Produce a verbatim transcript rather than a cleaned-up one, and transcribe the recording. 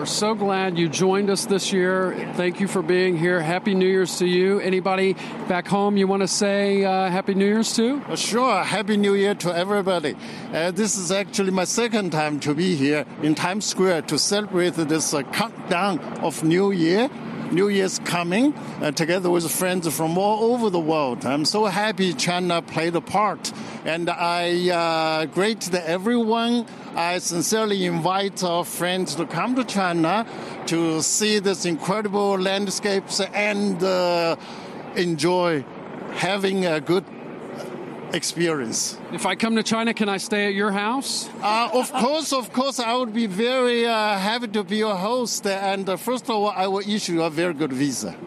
We're so glad you joined us this year. Thank you for being here. Happy New Year's to you. Anybody back home you want to say uh, Happy New Year's to? Uh, sure. Happy New Year to everybody. Uh, this is actually my second time to be here in Times Square to celebrate this uh, countdown of New Year. New Year's coming, uh, together with friends from all over the world. I'm so happy China played a part, and I uh, greet everyone. I sincerely invite our friends to come to China to see this incredible landscapes and uh, enjoy having a good experience. If I come to China, can I stay at your house? Uh, of course, of course, I would be very uh, happy to be your host. And uh, first of all, I will issue a very good visa.